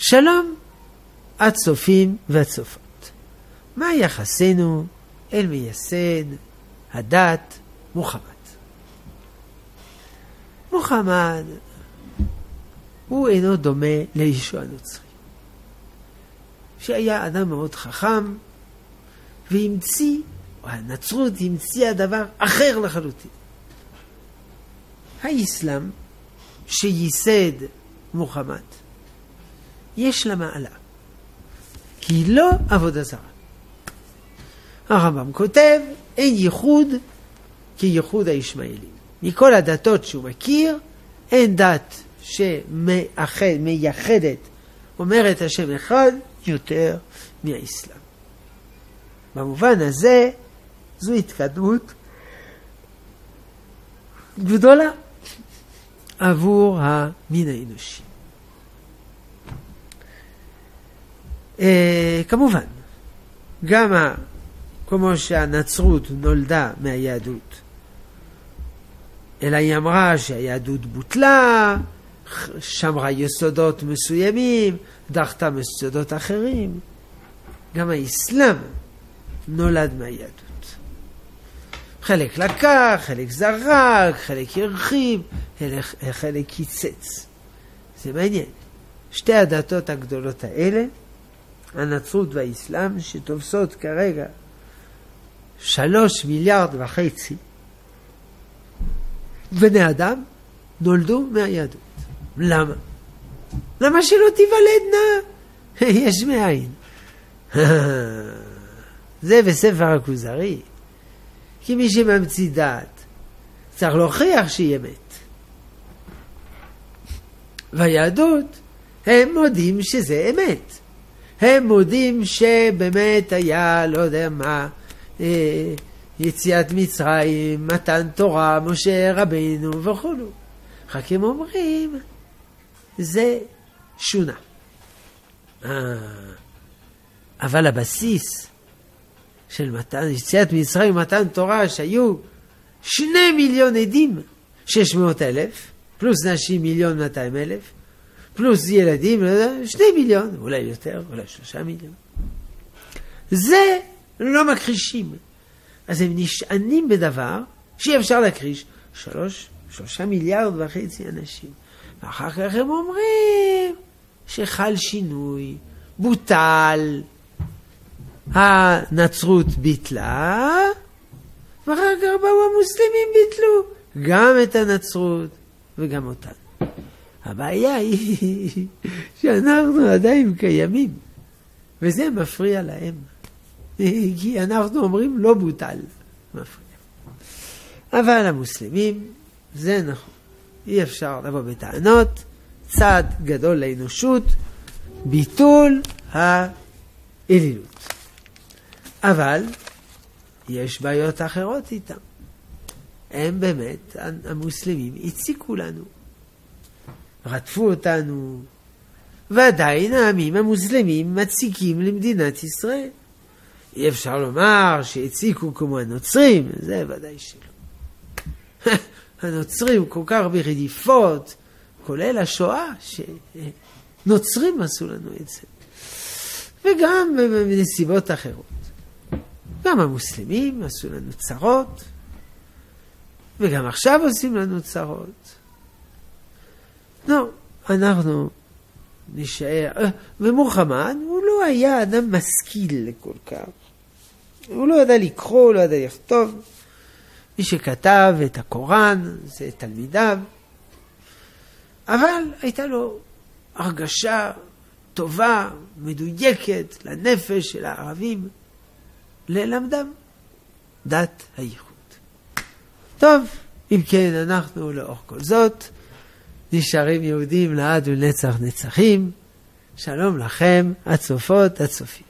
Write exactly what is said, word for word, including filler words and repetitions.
שלום הצופים והצופות. מה יחסנו אל מייסד הדת מוחמד? מוחמד הוא אינו דומה לישוע הנוצרי, שהיה אדם מאוד חכם והמציא, או הנצרות המציאה דבר אחר לחלוטין. האסלאם שייסד מוחמד יש לה מעלה, כי היא לא עבודה זרה. הרמב"ם כותב, אין ייחוד כייחוד הישמעאלים. מכל הדתות שהוא מכיר, אין דת שמייחד, מייחדת, אומרת השם אחד, יותר מהאסלאם. במובן הזה, זו התקדמות גדולה עבור המין האנושי. אה, כמובן, גם ה, כמו שהנצרות נולדה מהיהדות, אלא היא אמרה שהיהדות בוטלה, שמרה יסודות מסוימים, דחתה יסודות אחרים. גם האסלאם נולד מהיהדות. חלק לקח, חלק זרק, חלק הרחיב, חלק, חלק קיצץ. זה מעניין. שתי הדתות הגדולות האלה, הנצרות והאסלאם, שתופסות כרגע שלוש מיליארד וחצי בני אדם, נולדו מהיהדות. למה? למה שלא תיוולדנה? יש מאין. זה בספר הכוזרי. כי מי שממציא דת צריך להוכיח שהיא אמת. והיהדות, הם מודים שזה אמת. הם מודים שבאמת היה, לא יודע מה, אה, יציאת מצרים, מתן תורה, משה רבינו וכו'. רק הם אומרים, זה שונה. אה, אבל הבסיס של מתן, יציאת מצרים ומתן תורה, שהיו שני מיליון עדים, שש מאות אלף, פלוס נשים מיליון מאתיים אלף, פלוס ילדים, שני מיליון, אולי יותר, אולי שלושה מיליון. זה לא מכחישים. אז הם נשענים בדבר שאי אפשר להכחיש. שלוש, שלושה מיליארד וחצי אנשים. ואחר כך הם אומרים שחל שינוי, בוטל, הנצרות ביטלה, ואחר כך באו המוסלמים ביטלו גם את הנצרות וגם אותנו. הבעיה היא שאנחנו עדיין קיימים, וזה מפריע להם. כי אנחנו אומרים לא בוטל, מפריע. אבל המוסלמים, זה נכון. אי אפשר לבוא בטענות, צעד גדול לאנושות, ביטול האלילות. אבל יש בעיות אחרות איתם. הם באמת, המוסלמים, הציקו לנו. רדפו אותנו, ועדיין העמים המוסלמים מציקים למדינת ישראל. אי אפשר לומר שהציקו כמו הנוצרים, זה ודאי שלא. הנוצרים כל כך ברדיפות, כולל השואה, שנוצרים עשו לנו את זה. וגם בנסיבות אחרות. גם המוסלמים עשו לנו צרות, וגם עכשיו עושים לנו צרות. לא, אנחנו נשאר. ומוחמד הוא לא היה אדם משכיל כל כך. הוא לא ידע לקרוא, הוא לא ידע לכתוב. מי שכתב את הקוראן זה תלמידיו. אבל הייתה לו הרגשה טובה, מדויקת לנפש של הערבים, ללמדם דת הייחוד. טוב, אם כן אנחנו לאור כל זאת נשארים יהודים לעד ולנצח נצחים. שלום לכם, הצופות, הצופים.